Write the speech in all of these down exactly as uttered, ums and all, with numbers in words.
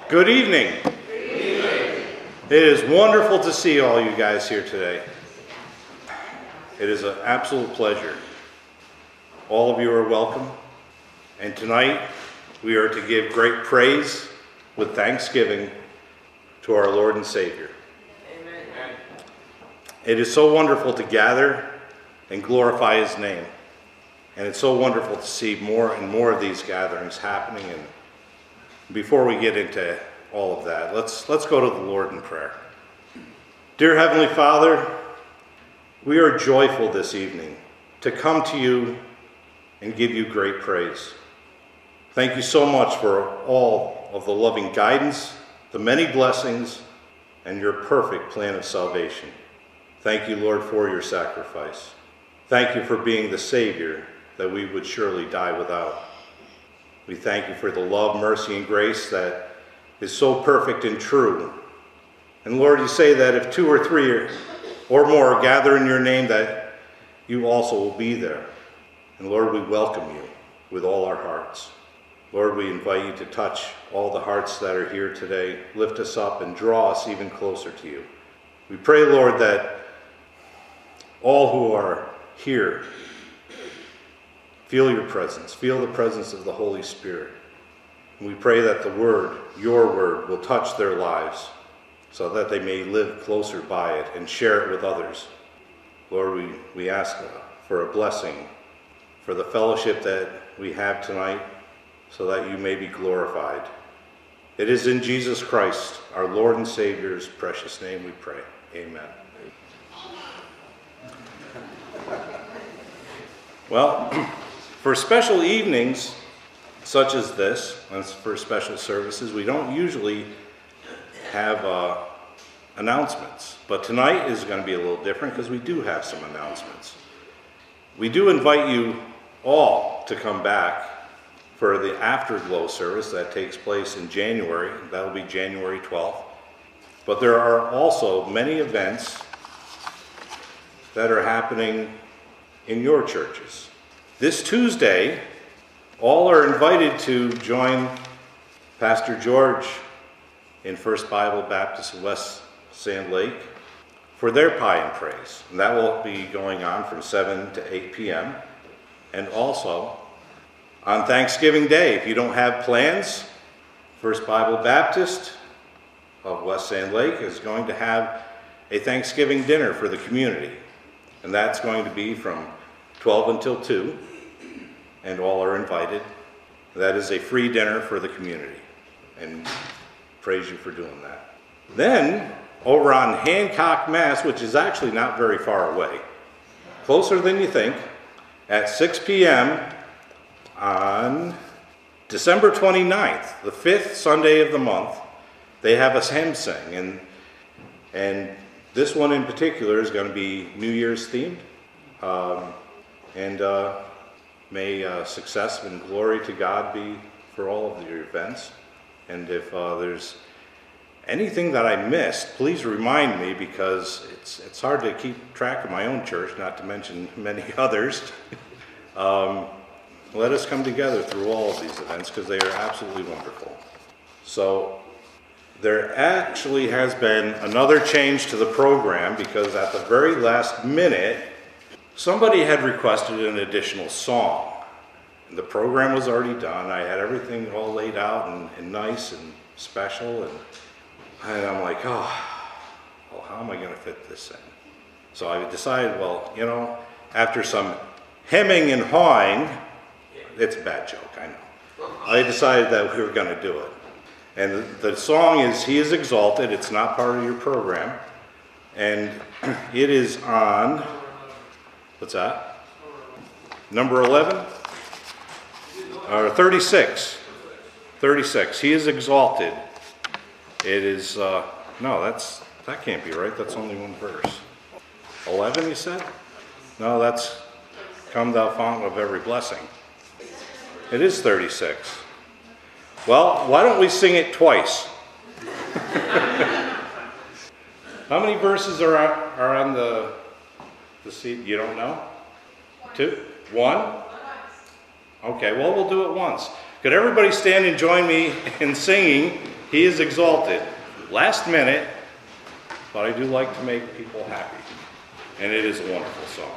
Good evening. Good evening. It is wonderful to see all you guys here today. It is an absolute pleasure. All of you are welcome. And tonight we are to give great praise with thanksgiving to our Lord and Savior. Amen. It is so wonderful to gather and glorify His name. And it's so wonderful to see more and more of these gatherings happening. And before we get into all of that, let's let's go to the Lord in prayer. Dear Heavenly Father, we are joyful this evening to come to you and give you great praise. Thank you so much for all of the loving guidance, the many blessings, and your perfect plan of salvation. Thank you, Lord, for your sacrifice. Thank you for being the Savior that we would surely die without. We thank you for the love, mercy, and grace that is so perfect and true. And Lord, you say that if two or three or more gather in your name, that you also will be there. And Lord, we welcome you with all our hearts. Lord, we invite you to touch all the hearts that are here today. Lift us up and draw us even closer to you. We pray, Lord, that all who are here feel your presence, feel the presence of the Holy Spirit. And we pray that the word, your word, will touch their lives so that they may live closer by it and share it with others. Lord, we, we ask for a blessing for the fellowship that we have tonight so that you may be glorified. It is in Jesus Christ, our Lord and Savior's precious name we pray. Amen. Well, for special evenings such as this, and for special services, we don't usually have uh, announcements. But tonight is going to be a little different because we do have some announcements. We do invite you all to come back for the Afterglow service that takes place in January. That will be January twelfth. But there are also many events that are happening in your churches. This Tuesday, all are invited to join Pastor George in First Bible Baptist of West Sand Lake for their Pie and Praise. And that will be going on from seven to eight p.m. And also, on Thanksgiving Day, if you don't have plans, First Bible Baptist of West Sand Lake is going to have a Thanksgiving dinner for the community. And that's going to be from twelve until two, and all are invited. That is a free dinner for the community, and praise you for doing that. Then, over on Hancock, Mass, which is actually not very far away, closer than you think, at six p.m. on December twenty-ninth, the fifth Sunday of the month, they have a hymn sing, and and this one in particular is going to be New Year's themed. Um, and uh, may uh, success and glory to God be for all of your events. And if uh, there's anything that I missed, please remind me, because it's it's hard to keep track of my own church, not to mention many others. um, let us come together through all of these events because they are absolutely wonderful. So there actually has been another change to the program, because at the very last minute, somebody had requested an additional song. And the program was already done. I had everything all laid out and, and nice and special. And, and I'm like, oh, well, how am I going to fit this in? So I decided, well, you know, after some hemming and hawing, it's a bad joke, I know. I decided that we were going to do it. And the, the song is He is Exalted. It's not part of your program. And it is on, what's that? Number eleven? Or thirty-six. thirty-six. He is Exalted. It is, uh, no, that's, that can't be right. That's only one verse. eleven, you said? No, that's Come Thou Fount of Every Blessing. It is thirty-six. Well, why don't we sing it twice? How many verses are on, are on the, the seat? You don't know? Two? One? Okay, well, we'll do it once. Could everybody stand and join me in singing He is exalted. Last minute, but I do like to make people happy. And it is a wonderful song.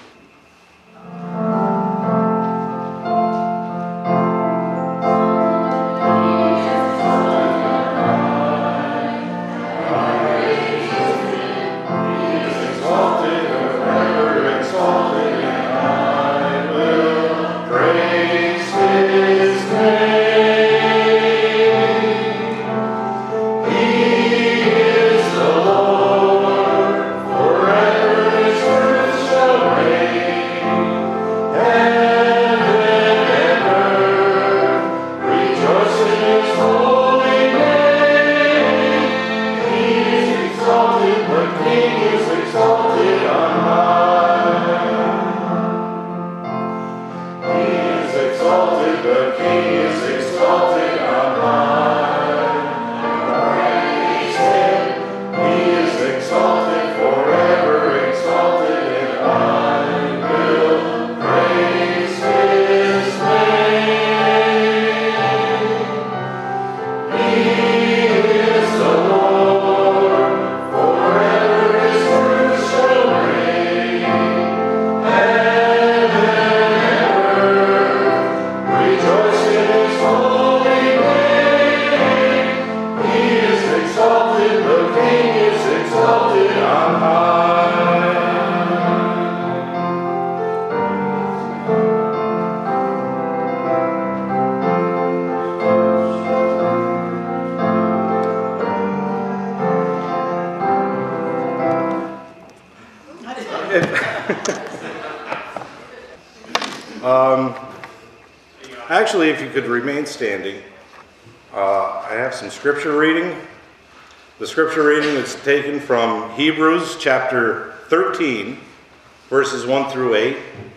um, actually, if you could remain standing, uh, I have some scripture reading. The scripture reading is taken from Hebrews chapter thirteen, verses one through eight.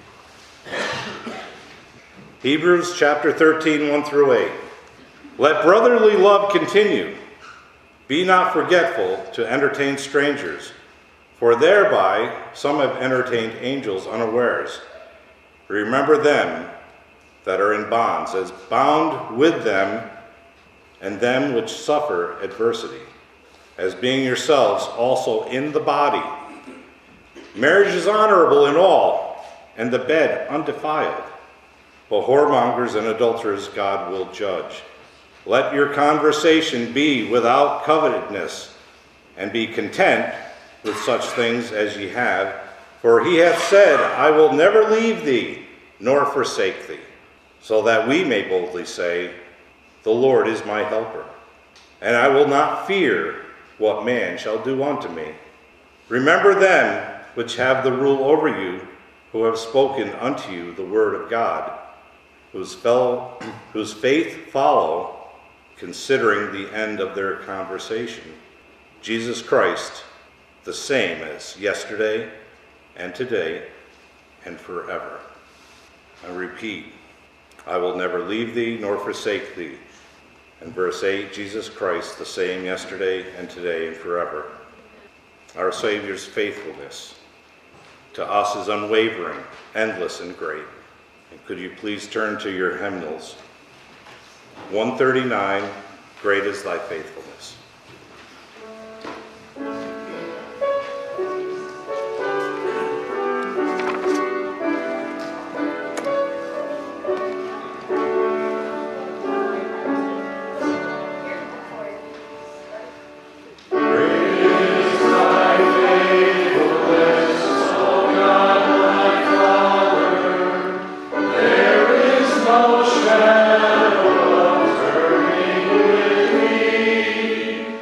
Hebrews chapter thirteen, one through eight. Let brotherly love continue. Be not forgetful to entertain strangers, for thereby some have entertained angels unawares. Remember them that are in bonds, as bound with them, and them which suffer adversity, as being yourselves also in the body. Marriage is honorable in all, and the bed undefiled. But whoremongers and adulterers God will judge. Let your conversation be without covetousness, and be content with such things as ye have. For he hath said, I will never leave thee, nor forsake thee. So that we may boldly say, the Lord is my helper, and I will not fear what man shall do unto me. Remember them which have the rule over you, who have spoken unto you the word of God, whose, fellow, whose faith follow, considering the end of their conversation. Jesus Christ, the same as yesterday and today and forever. I repeat, I will never leave thee nor forsake thee. And verse eight, Jesus Christ, the same yesterday and today and forever. Our Savior's faithfulness to us is unwavering, endless, and great. And could you please turn to your hymnals? one thirty-nine, Great is Thy Faithfulness. Shadow of turning with me.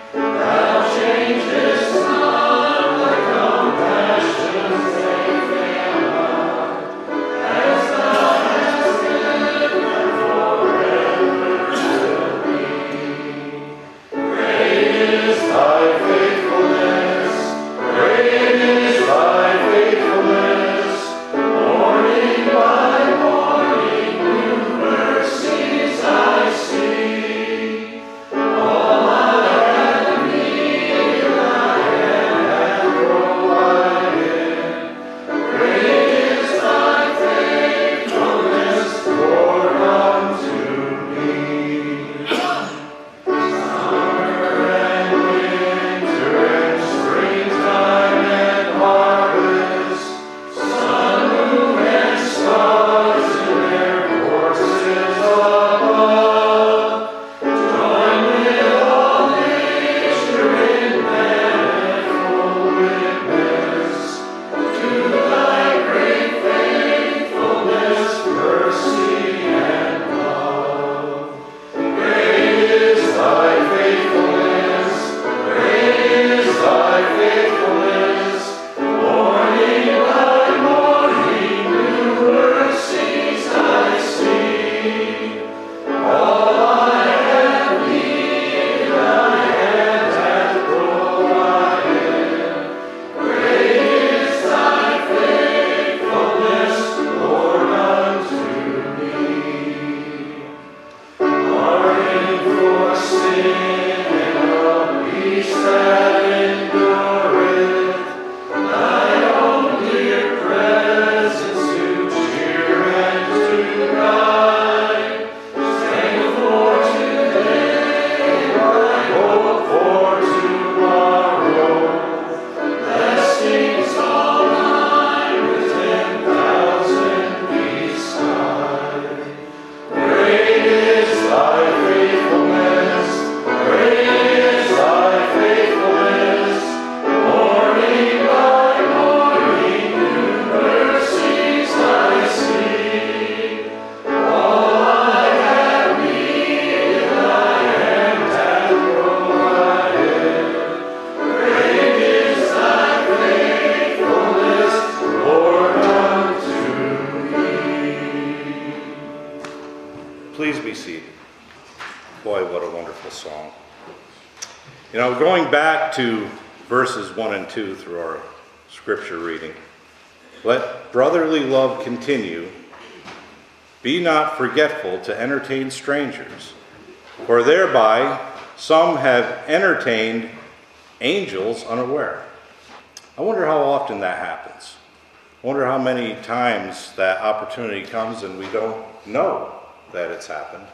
You know, going back to verses one and two through our scripture reading, let brotherly love continue. Be not forgetful to entertain strangers, for thereby some have entertained angels unaware. I wonder how often that happens. I wonder how many times that opportunity comes and we don't know that it's happened.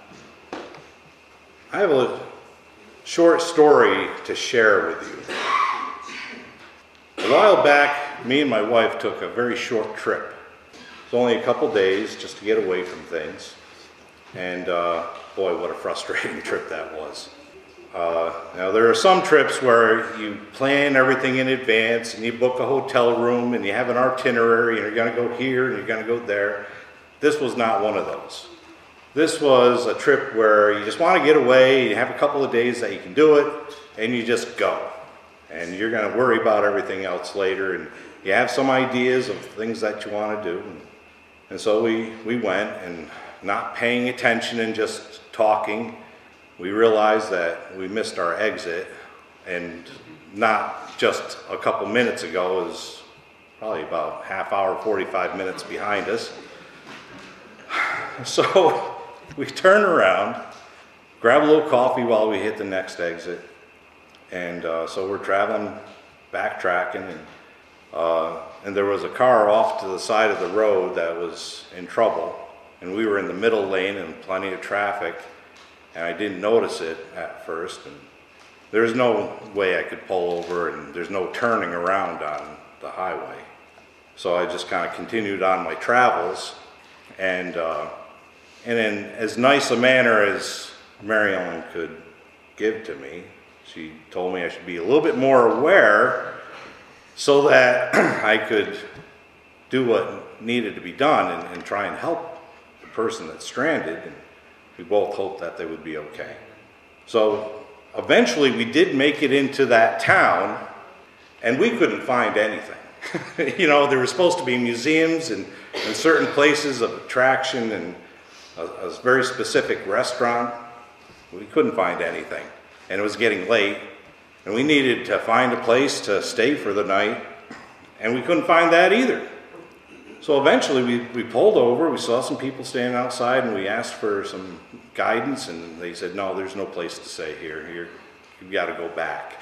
I have a short story to share with you. A while back, me and my wife took a very short trip. It was only a couple days just to get away from things. And uh, boy, what a frustrating trip that was. Uh, now, there are some trips where you plan everything in advance and you book a hotel room and you have an itinerary and you're going to go here and you're going to go there. This was not one of those. This was a trip where you just want to get away, you have a couple of days that you can do it, and you just go. And you're going to worry about everything else later, and you have some ideas of things that you want to do. And so we, we went, and not paying attention and just talking, we realized that we missed our exit, and not just a couple minutes ago, it was probably about half hour, forty-five minutes behind us. So we turn around, grab a little coffee while we hit the next exit, and uh, so we're traveling, backtracking, and, uh, and there was a car off to the side of the road that was in trouble, and we were in the middle lane and plenty of traffic, and I didn't notice it at first, and there's no way I could pull over, and there's no turning around on the highway. So I just kind of continued on my travels, and uh, and in as nice a manner as Mary Ellen could give to me, she told me I should be a little bit more aware so that I could do what needed to be done and, and try and help the person that's stranded. And we both hoped that they would be okay. So eventually we did make it into that town, and we couldn't find anything. You know, there were supposed to be museums and, and certain places of attraction and a, a very specific restaurant. We couldn't find anything, and it was getting late, and we needed to find a place to stay for the night, and we couldn't find that either. So eventually we, we pulled over, we saw some people standing outside, and we asked for some guidance, and they said, no, there's no place to stay here. You're, you've got to go back.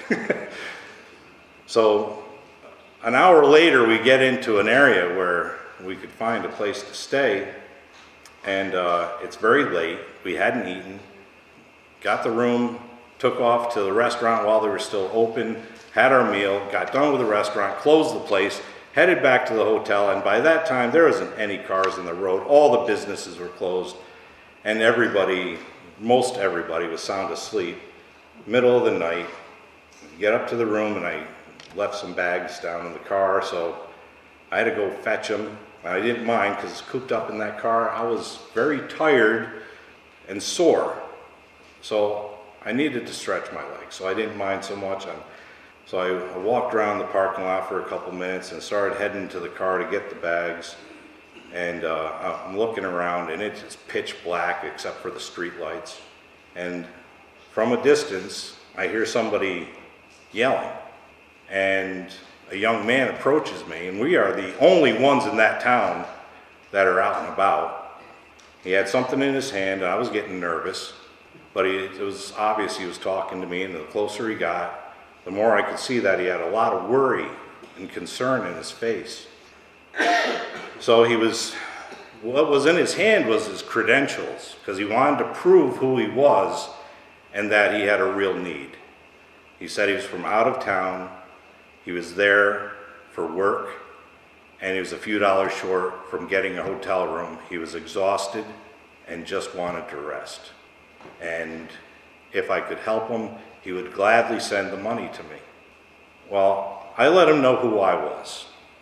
So an hour later, we get into an area where we could find a place to stay, and uh, it's very late. We hadn't eaten, got the room, took off to the restaurant while they were still open, had our meal, got done with the restaurant, closed the place, headed back to the hotel, and by that time there wasn't any cars in the road. All the businesses were closed, and everybody, most everybody was sound asleep. Middle of the night, get up to the room, and I left some bags down in the car, so I had to go fetch them. I didn't mind because cooped up in that car, I was very tired and sore. So I needed to stretch my legs, so I didn't mind so much. I'm, so I, I walked around the parking lot for a couple minutes and started heading to the car to get the bags. And uh, I'm looking around, and it's just pitch black except for the street lights. And from a distance, I hear somebody yelling. And a young man approaches me, and we are the only ones in that town that are out and about. He had something in his hand, and I was getting nervous, but he, it was obvious he was talking to me, and the closer he got, the more I could see that he had a lot of worry and concern in his face. So he was, what was in his hand was his credentials, because he wanted to prove who he was and that he had a real need. He said he was from out of town. He was there for work, and he was a few dollars short from getting a hotel room. He was exhausted and just wanted to rest. And if I could help him, he would gladly send the money to me. Well, I let him know who I was.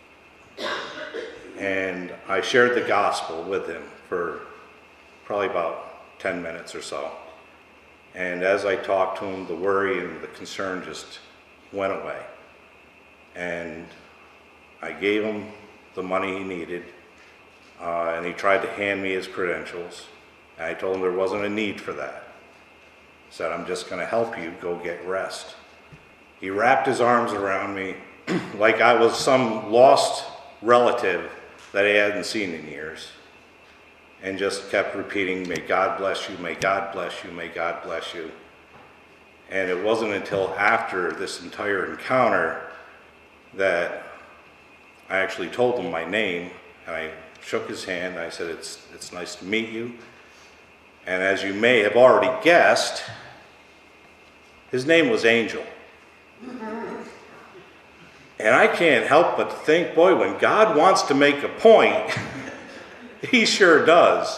And I shared the gospel with him for probably about ten minutes or so. And as I talked to him, the worry and the concern just went away. And I gave him the money he needed, uh, and he tried to hand me his credentials. And I told him there wasn't a need for that. Said, I'm just going to help you go get rest. He wrapped his arms around me like I was some lost relative that he hadn't seen in years, and just kept repeating, may God bless you, may God bless you, may God bless you. And it wasn't until after this entire encounter that I actually told him my name, and I shook his hand, and I said, it's, it's nice to meet you. And as you may have already guessed, his name was Angel. And I can't help but think, boy, when God wants to make a point, he sure does.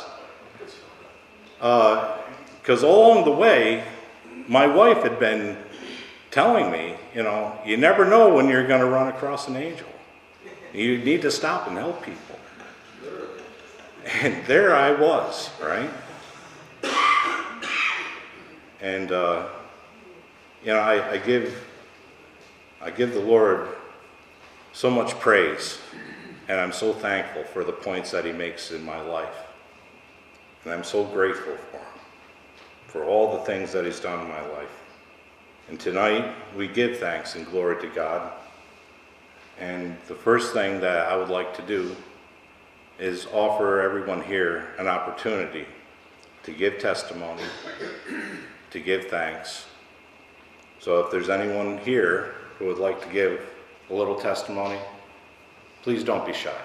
Because uh, along the way, my wife had been telling me, you know, you never know when you're going to run across an angel. You need to stop and help people. And there I was, right? And, uh, you know, I, I give I give the Lord so much praise, and I'm so thankful for the points that he makes in my life. And I'm so grateful for him, for all the things that he's done in my life. And tonight, we give thanks and glory to God. And the first thing that I would like to do is offer everyone here an opportunity to give testimony, to give thanks. So if there's anyone here who would like to give a little testimony, please don't be shy.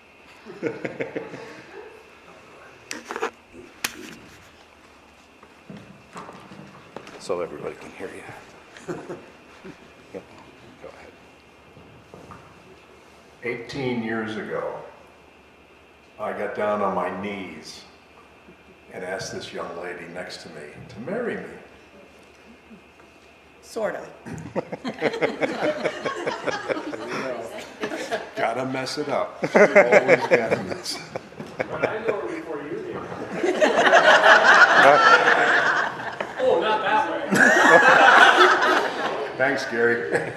So everybody can hear you. Yep. Go ahead. eighteen years ago, I got down on my knees and asked this young lady next to me to marry me. Sort of. Gotta mess it up. Always gotta mess it up. But I know her before you did. Oh, not that way. Thanks, Gary.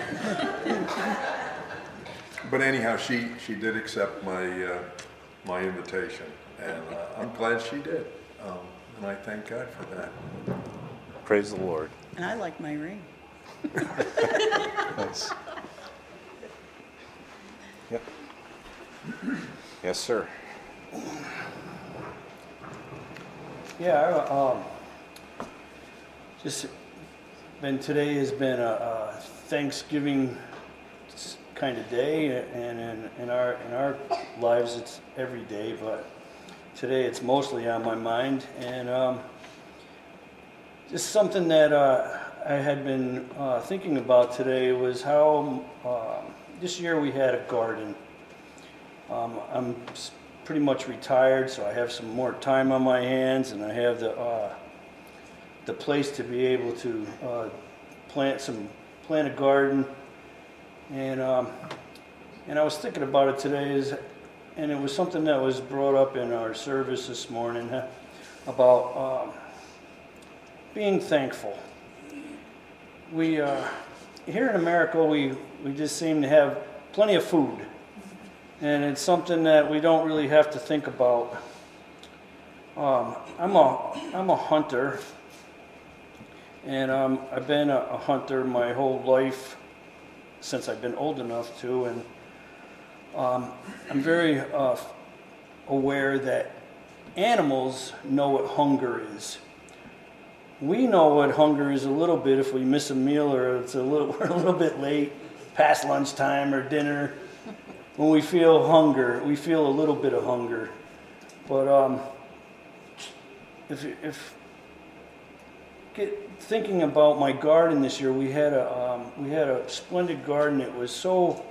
But anyhow, she, she did accept my, uh, my invitation, and uh, I'm glad she did. Um, and I thank God for that. Praise the Lord. And I like my ring. Nice. Yep. Yes, sir. Yeah, I, um, just been today has been a, a Thanksgiving kind of day, and in, in our in our lives it's every day, but today it's mostly on my mind, and um, just something that uh, I had been uh, thinking about today was how um, this year we had a garden. Um, I'm s- pretty much retired, so I have some more time on my hands, and I have the uh, the place to be able to uh, plant some plant a garden. And um, and I was thinking about it today, is, and it was something that was brought up in our service this morning, huh, about um, being thankful. We uh, here in America, we we just seem to have plenty of food. And it's something that we don't really have to think about. Um, I'm a I'm a hunter, and um, I've been a, a hunter my whole life since I've been old enough to, and um, I'm very uh, aware that animals know what hunger is. We know what hunger is a little bit if we miss a meal, or it's a little we're a little bit late, past lunchtime or dinner. When we feel hunger, we feel a little bit of hunger. But um, if if get thinking about my garden this year, we had a um, we had a splendid garden. It was so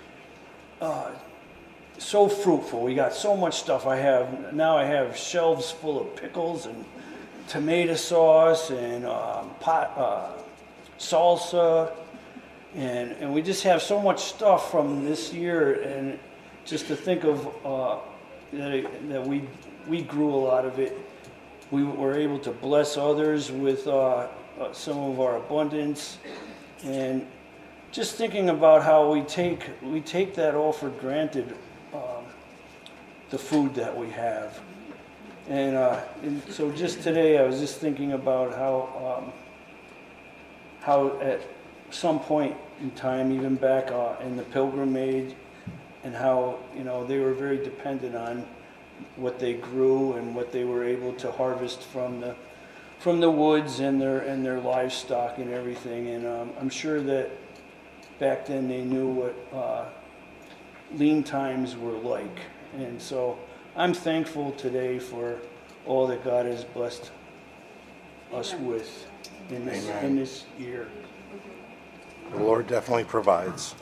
uh, so fruitful. We got so much stuff. I have now I have shelves full of pickles and tomato sauce and um, pot uh, salsa. And and we just have so much stuff from this year, and just to think of uh, that, that we we grew a lot of it. We were able to bless others with uh, uh, some of our abundance, and just thinking about how we take we take that all for granted, um, the food that we have, And, uh, and so just today, I was just thinking about how, um, how at some point in time, even back uh, in the Pilgrim age, and how, you know, they were very dependent on what they grew and what they were able to harvest from the from the woods and their and their livestock and everything. And um, I'm sure that back then they knew what uh, lean times were like. And so I'm thankful today for all that God has blessed us with in this, Amen. in this year. The Lord definitely provides.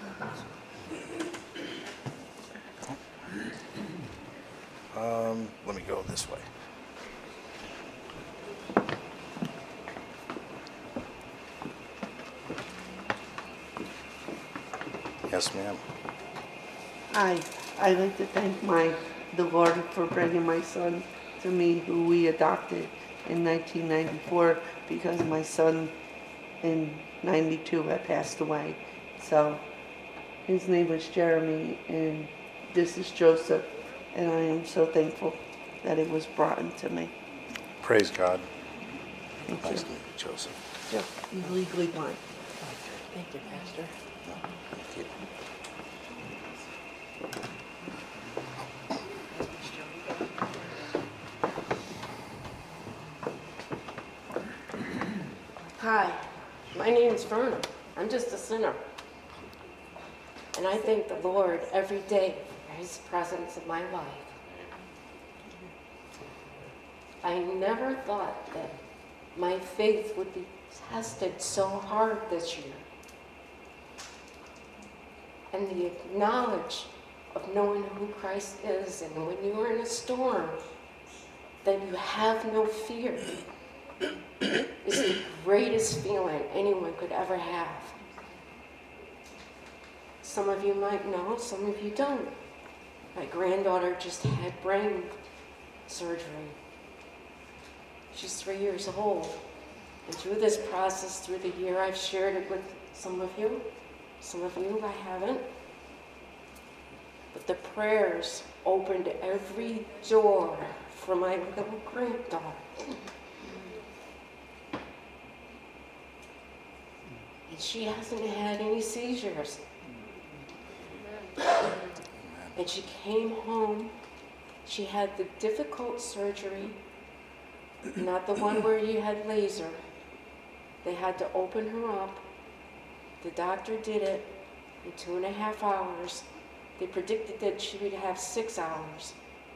Um, let me go this way. Yes, ma'am. Hi, I'd like to thank my the Lord for bringing my son to me, who we adopted in nineteen ninety-four, because my son in ninety-two had passed away. So his name was Jeremy, and this is Joseph, and I am so thankful that it was brought into me. Praise God. Thank Nice you. to meet you, Joseph. Jeff, he's legally blind. Thank you, Pastor. Thank you. Hi, my name is Verna. I'm just a sinner. And I thank the Lord every day for his presence in my life. I never thought that my faith would be tested so hard this year. And the knowledge of knowing who Christ is, and when you are in a storm, that you have no fear, is the greatest feeling anyone could ever have. Some of you might know, some of you don't. My granddaughter just had brain surgery. She's three years old. And through this process, through the year, I've shared it with some of you. Some of you I haven't. But the prayers opened every door for my little granddaughter. And she hasn't had any seizures. And she came home. She had the difficult surgery, not the one where you had laser. They had to open her up. The doctor did it in two and a half hours. They predicted that she would have six hours.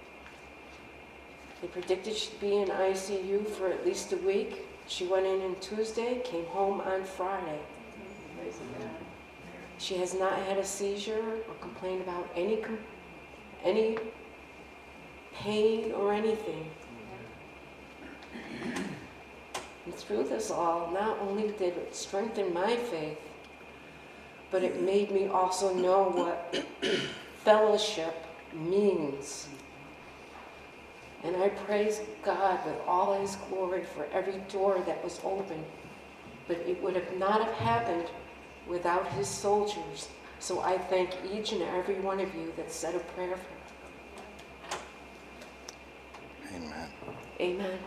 They predicted she'd be in I C U for at least a week. She went in on Tuesday, came home on Friday. She has not had a seizure or complained about any com- any pain or anything. And through this all, not only did it strengthen my faith, but it made me also know what fellowship means. And I praise God with all his glory for every door that was opened. But it would have not have happened without his soldiers. So I thank each and every one of you that said a prayer for me. Amen. Amen.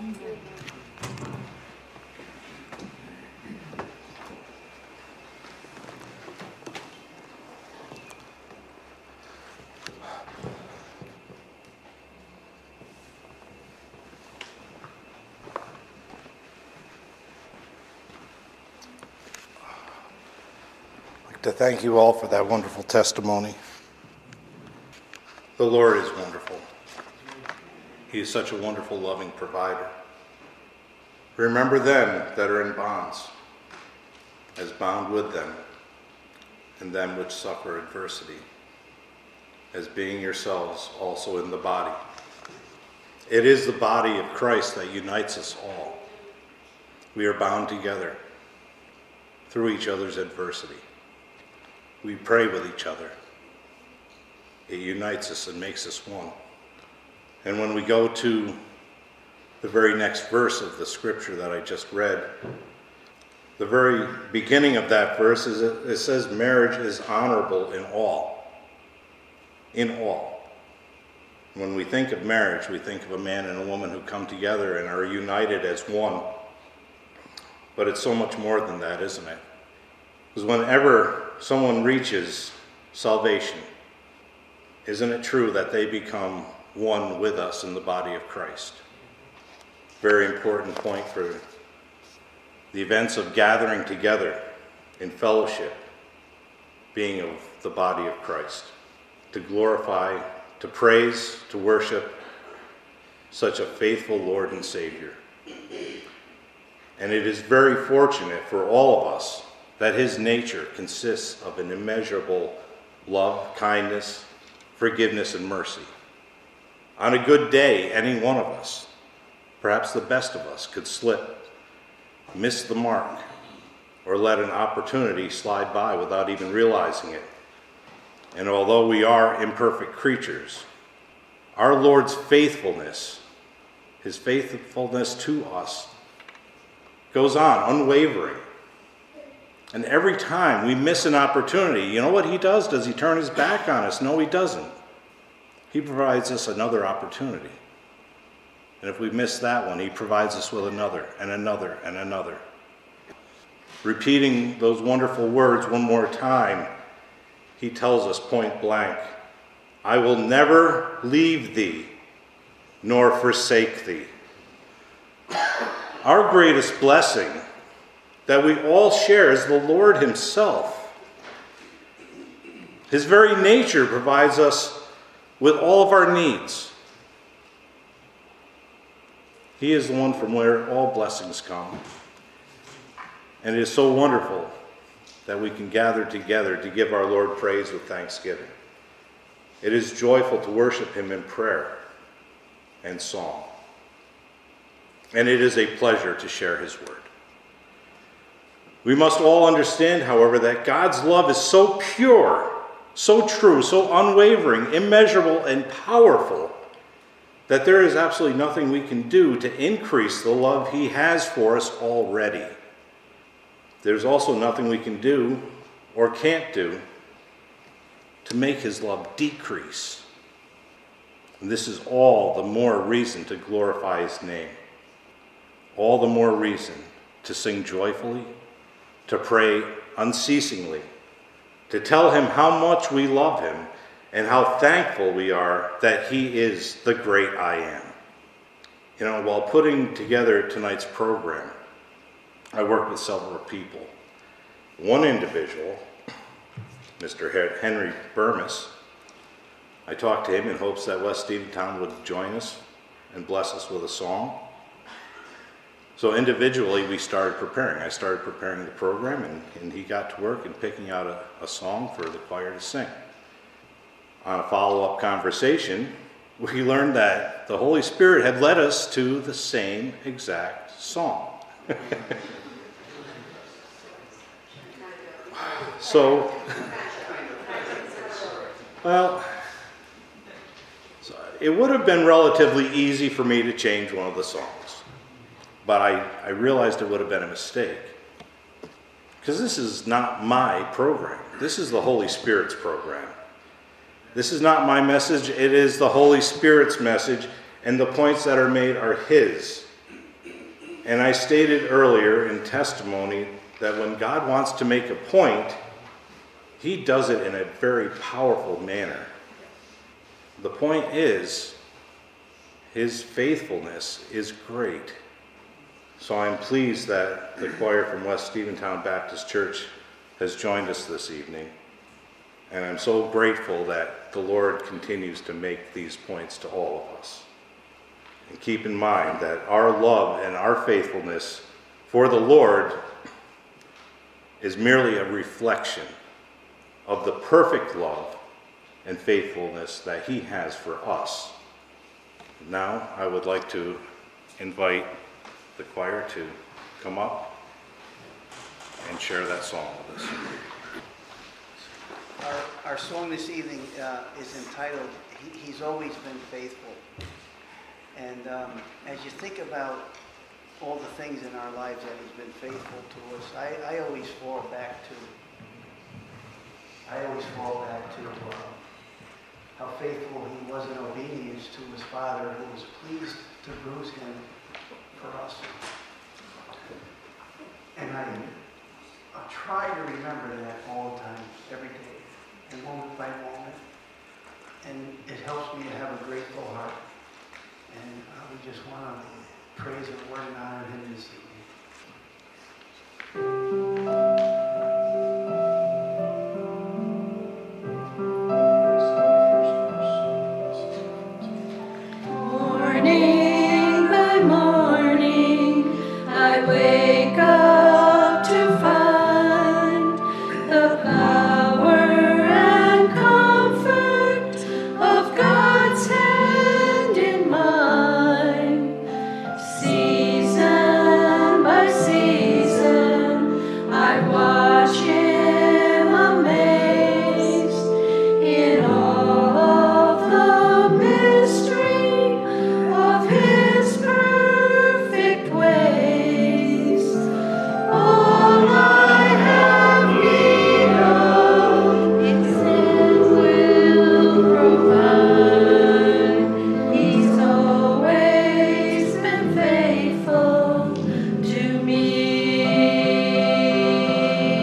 To thank you all for that wonderful testimony. The Lord is wonderful. He is such a wonderful, loving provider. Remember them that are in bonds, as bound with them, and them which suffer adversity, as being yourselves also in the body. It is the body of Christ that unites us all. We are bound together through each other's adversity. We pray with each other. It unites us and makes us one. And when we go to the very next verse of the scripture that I just read, the very beginning of that verse is it says marriage is honorable in all. In all. When we think of marriage, we think of a man and a woman who come together and are united as one. But it's so much more than that, isn't it? Because whenever someone reaches salvation, isn't it true that they become one with us in the body of Christ? Very important point for the events of gathering together in fellowship, being of the body of Christ, to glorify, to praise, to worship such a faithful Lord and Savior. And it is very fortunate for all of us that his nature consists of an immeasurable love, kindness, forgiveness, and mercy. On a good day, any one of us, perhaps the best of us, could slip, miss the mark, or let an opportunity slide by without even realizing it. And although we are imperfect creatures, our Lord's faithfulness, his faithfulness to us, goes on, unwavering. And every time we miss an opportunity, you know what he does? Does he turn his back on us? No, he doesn't. He provides us another opportunity. And if we miss that one, he provides us with another, and another, and another. Repeating those wonderful words one more time, he tells us point blank, I will never leave thee, nor forsake thee. Our greatest blessing that we all share is the Lord himself. His very nature provides us with all of our needs. He is the one from where all blessings come. And it is so wonderful that we can gather together to give our Lord praise with thanksgiving. It is joyful to worship him in prayer and song. And it is a pleasure to share his word. We must all understand, however, that God's love is so pure, so true, so unwavering, immeasurable, and powerful that there is absolutely nothing we can do to increase the love he has for us already. There's also nothing we can do or can't do to make his love decrease. And this is all the more reason to glorify his name. All the more reason to sing joyfully, to pray unceasingly, to tell him how much we love him and how thankful we are that he is the great I am. You know, while putting together tonight's program, I worked with several people. One individual, Mister Henry Burmis, I talked to him in hopes that West Steventown would join us and bless us with a song. So individually, we started preparing. I started preparing the program, and, and he got to work and picking out a, a song for the choir to sing. On a follow-up conversation, we learned that the Holy Spirit had led us to the same exact song. So, well, so it would have been relatively easy for me to change one of the songs. But I, I realized it would have been a mistake. Because this is not my program. This is the Holy Spirit's program. This is not my message. It is the Holy Spirit's message. And the points that are made are his. And I stated earlier in testimony that when God wants to make a point, he does it in a very powerful manner. The point is, his faithfulness is great. So I'm pleased that the choir from West Steventown Baptist Church has joined us this evening. And I'm so grateful that the Lord continues to make these points to all of us. And keep in mind that our love and our faithfulness for the Lord is merely a reflection of the perfect love and faithfulness that he has for us. Now I would like to invite the choir to come up and share that song with us. Our, our song this evening uh, is entitled, he, He's Always Been Faithful. And um, as you think about all the things in our lives that he's been faithful to us, I, I always fall back to, I always fall back to uh, how faithful he was in obedience to his Father, who was pleased to bruise him for us. And I, I try to remember that all the time, every day, and moment by moment. And it helps me to have a grateful heart. And uh, we just want to praise and word and honor him this evening. Morning by morning, I wake up to find the power and comfort of God's hand in mine. Season by season, I watch him amazed in all of the mystery of his perfect ways. All I have need of, his hand will provide. He's always been faithful to me.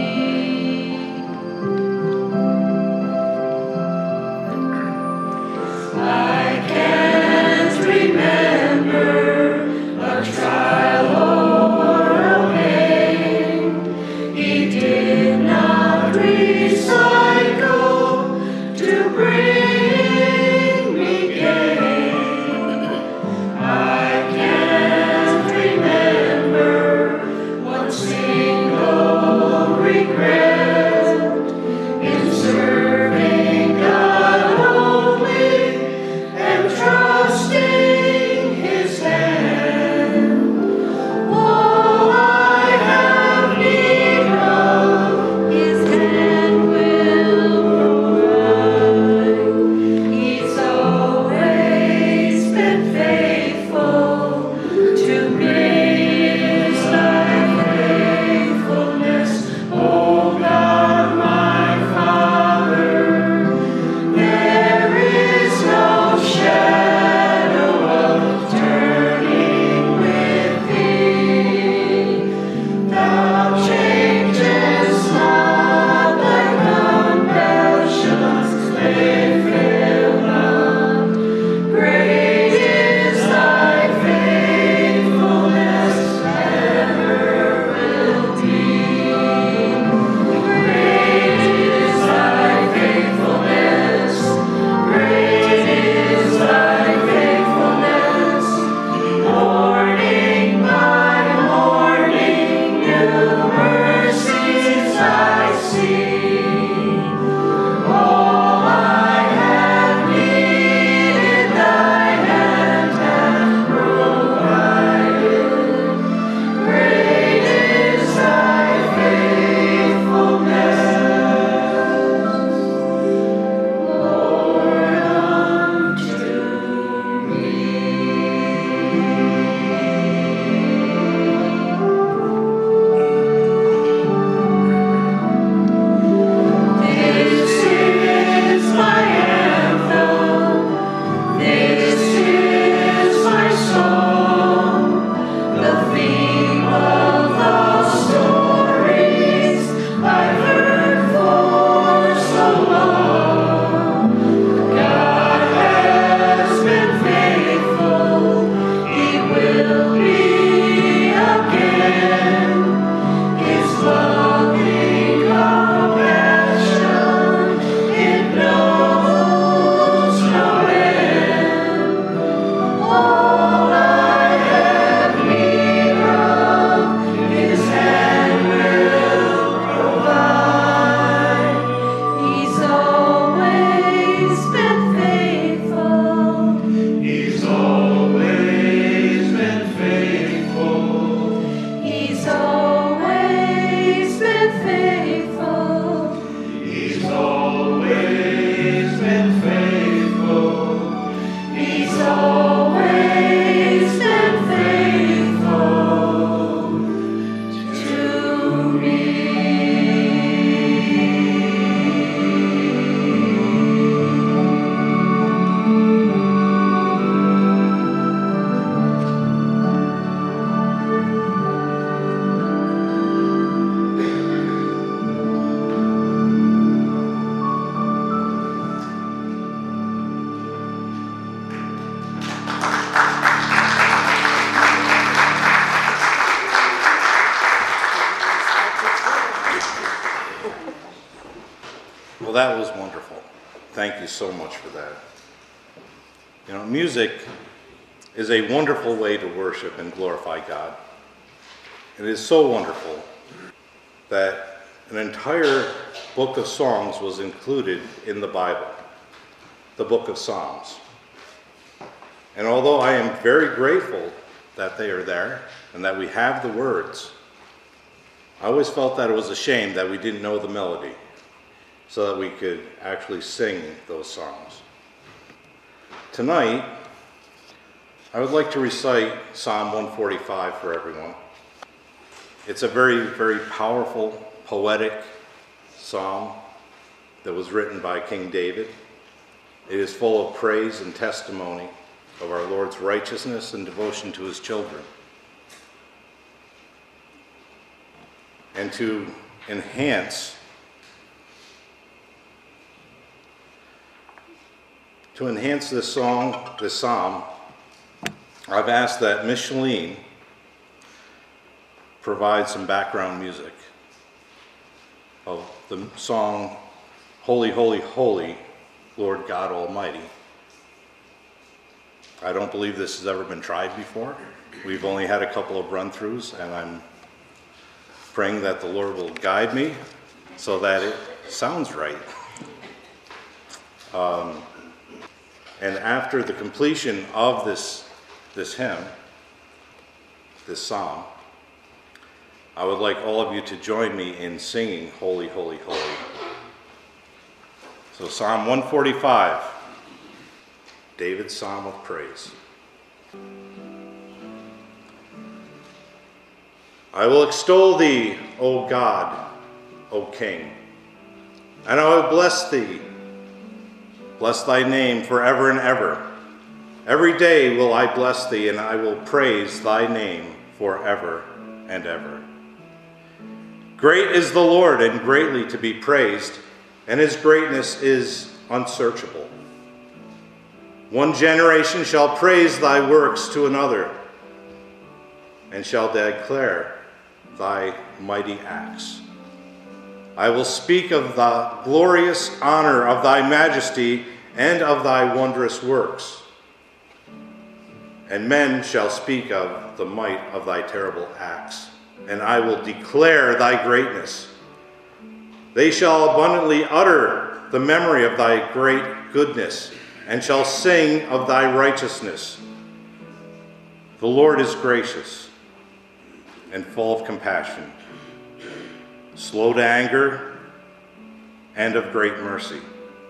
Well, that was wonderful. Thank you so much for that. You know, music is a wonderful way to worship and glorify God. It is so wonderful that an entire book of songs was included in the Bible, the book of Psalms. And although I am very grateful that they are there and that we have the words, I always felt that it was a shame that we didn't know the melody so that we could actually sing those songs. Tonight, I would like to recite Psalm one forty-five for everyone. It's a very, very powerful, poetic psalm that was written by King David. It is full of praise and testimony of our Lord's righteousness and devotion to his children. And to enhance to enhance this song, this psalm, I've asked that Micheline provide some background music of the song Holy, Holy, Holy, Lord God Almighty. I don't believe this has ever been tried before. We've only had a couple of run-throughs, and I'm praying that the Lord will guide me so that it sounds right. Um, and after the completion of this, this hymn, this psalm, I would like all of you to join me in singing Holy, Holy, Holy. So Psalm one forty-five, David's Psalm of Praise. I will extol thee, O God, O King, and I will bless thee. Bless thy name forever and ever. Every day will I bless thee, and I will praise thy name forever and ever. Great is the Lord, and greatly to be praised, and his greatness is unsearchable. One generation shall praise thy works to another, and shall declare thy mighty acts. I will speak of the glorious honor of thy majesty and of thy wondrous works. And men shall speak of the might of thy terrible acts, and I will declare thy greatness. They shall abundantly utter the memory of thy great goodness, and shall sing of thy righteousness. The Lord is gracious and full of compassion, slow to anger, and of great mercy.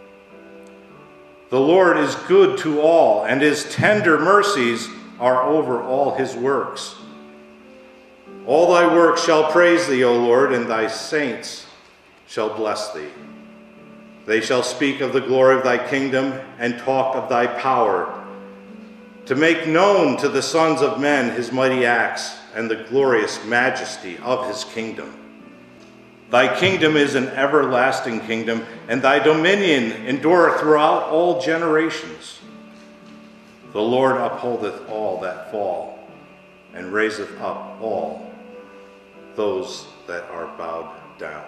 The Lord is good to all, and his tender mercies are over all his works. All thy works shall praise thee, O Lord, and thy saints shall bless thee. They shall speak of the glory of thy kingdom and talk of thy power, to make known to the sons of men his mighty acts and the glorious majesty of his kingdom. Thy kingdom is an everlasting kingdom, and thy dominion endureth throughout all generations. The Lord upholdeth all that fall, and raiseth up all those that are bowed down.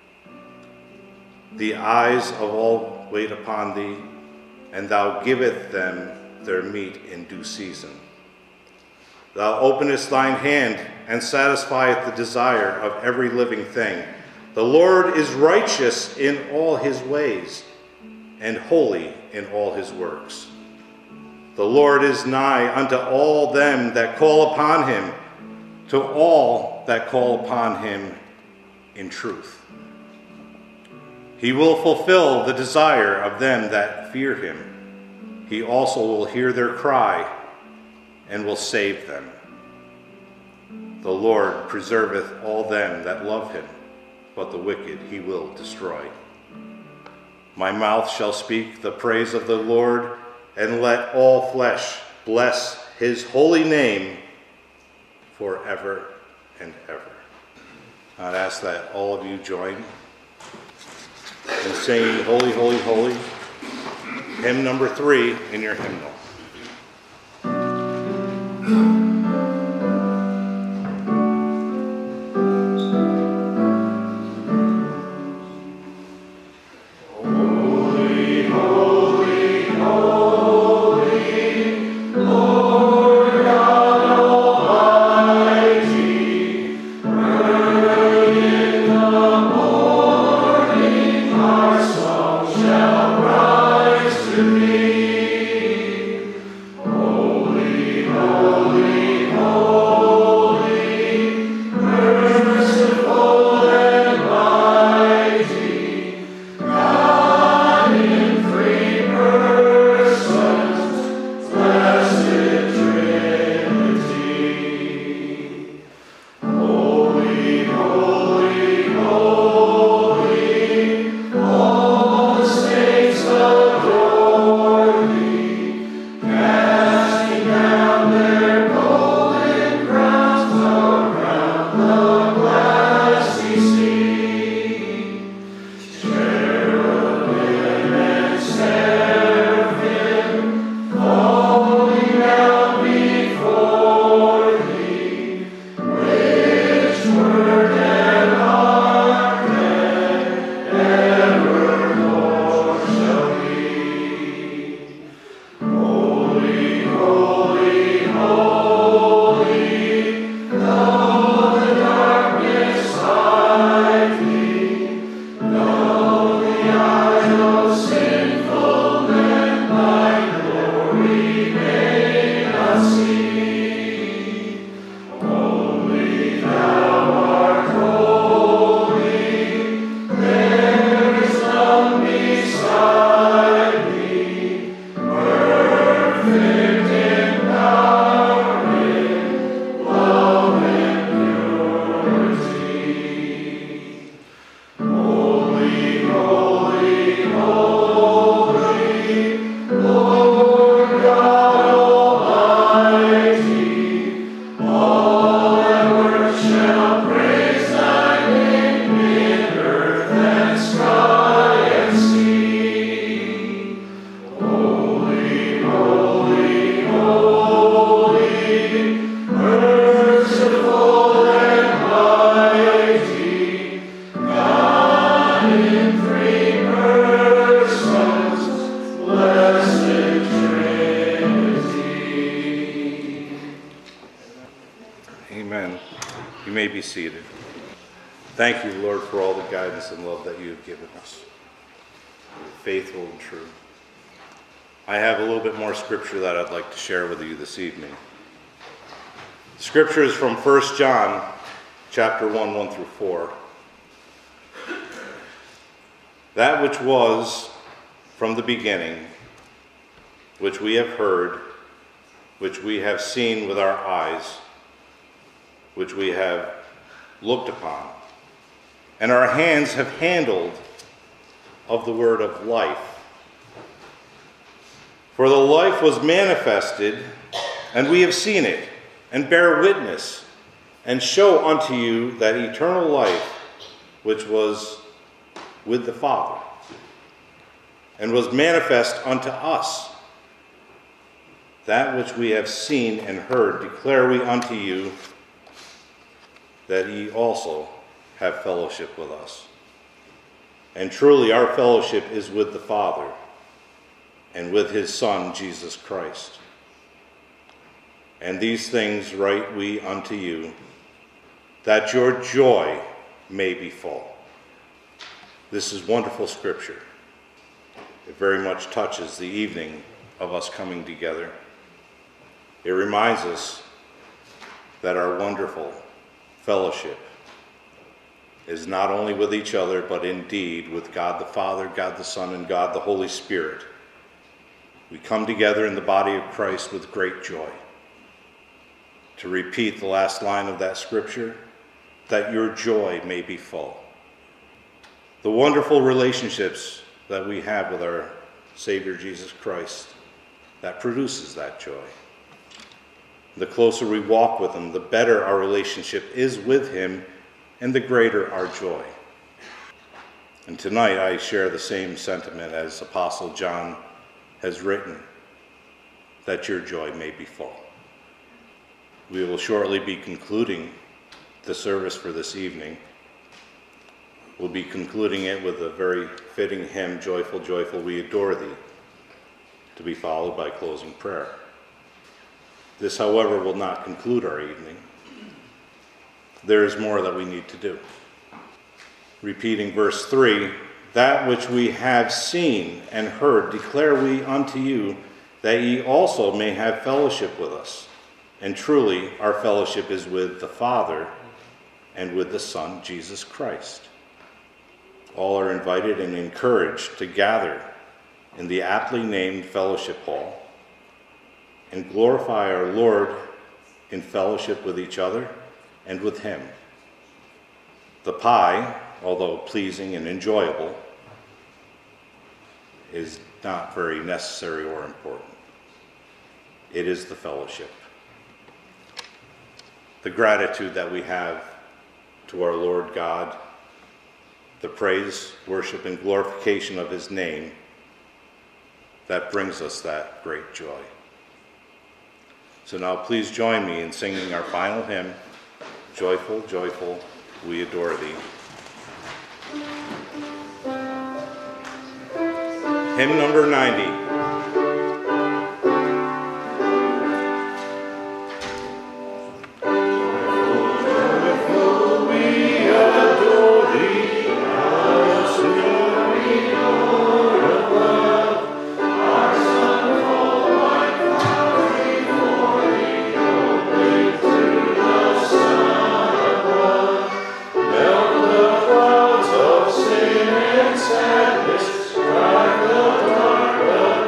The eyes of all wait upon thee, and thou givest them their meat in due season. Thou openest thine hand, and satisfieth the desire of every living thing. The Lord is righteous in all his ways, and holy in all his works. The Lord is nigh unto all them that call upon him, to all that call upon him in truth. He will fulfill the desire of them that fear him. He also will hear their cry, and will save them. The Lord preserveth all them that love him, but the wicked he will destroy. My mouth shall speak the praise of the Lord, and let all flesh bless his holy name forever and ever. I'd ask that all of you join in singing Holy, Holy, Holy, hymn number three in your hymnal. seated. Thank you, Lord, for all the guidance and love that you have given us. You're faithful and true. I have a little bit more scripture that I'd like to share with you this evening. Scripture is from First John chapter one, one through four. That which was from the beginning, which we have heard, which we have seen with our eyes, which we have looked upon, and our hands have handled of the word of life. For the life was manifested, and we have seen it, and bear witness, and show unto you that eternal life which was with the Father, and was manifest unto us. That which we have seen and heard declare we unto you, that ye also have fellowship with us. And truly our fellowship is with the Father, and with his Son, Jesus Christ. And these things write we unto you, that your joy may be full. This is wonderful scripture. It very much touches the evening of us coming together. It reminds us that our wonderful fellowship is not only with each other, but indeed with God the Father, God the Son, and God the Holy Spirit. We come together in the body of Christ with great joy. To repeat the last line of that scripture, that your joy may be full. The wonderful relationships that we have with our Savior Jesus Christ, that produces that joy. The closer we walk with him, the better our relationship is with him, and the greater our joy. And tonight I share the same sentiment as Apostle John has written, that your joy may be full. We will shortly be concluding the service for this evening. We'll be concluding it with a very fitting hymn, Joyful, Joyful, We Adore Thee, to be followed by closing prayer. This, however, will not conclude our evening. There is more that we need to do. Repeating verse three, that which we have seen and heard declare we unto you, that ye also may have fellowship with us. And truly our fellowship is with the Father and with the Son, Jesus Christ. All are invited and encouraged to gather in the aptly named fellowship hall and glorify our Lord in fellowship with each other and with him. The pie, although pleasing and enjoyable, is not very necessary or important. It is the fellowship. The gratitude that we have to our Lord God, the praise, worship, and glorification of his name, that brings us that great joy. So now please join me in singing our final hymn, Joyful, Joyful, We Adore Thee. Hymn number ninety. Sadness, drive the dark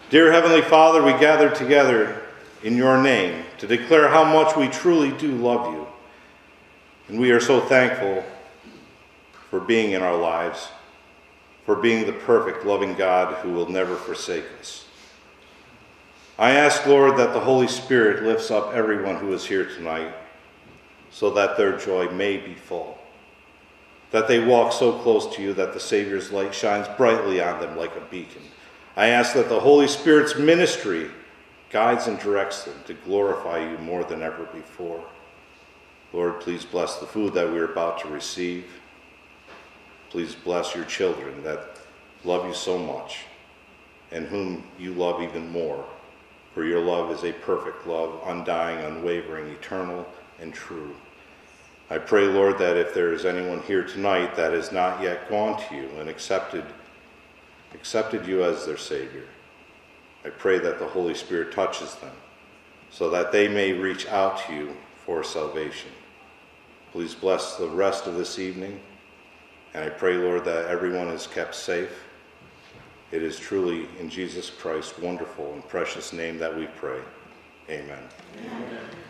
Dear Heavenly Father, we gather together in your name to declare how much we truly do love you. And we are so thankful for being in our lives, for being the perfect, loving God who will never forsake us. I ask, Lord, that the Holy Spirit lifts up everyone who is here tonight so that their joy may be full, that they walk so close to you that the Savior's light shines brightly on them like a beacon. I ask that the Holy Spirit's ministry guides and directs them to glorify you more than ever before. Lord, please bless the food that we're about to receive. Please bless your children that love you so much and whom you love even more. For your love is a perfect love, undying, unwavering, eternal, and true. I pray, Lord, that if there is anyone here tonight that has not yet gone to you and accepted, accepted you as their Savior, I pray that the Holy Spirit touches them so that they may reach out to you for salvation. Please bless the rest of this evening, and I pray, Lord, that everyone is kept safe. It is truly in Jesus Christ's wonderful and precious name that we pray. Amen. Amen.